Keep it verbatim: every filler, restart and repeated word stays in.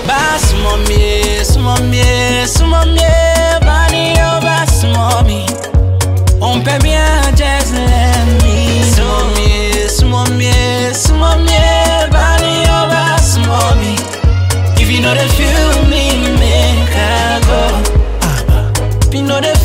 Bass mommy, mommy, mommy, body over mommy. On peut bien just let me. Mommy, mommy, mommy, body over mommy. If you know the feel me, make I go. If you know the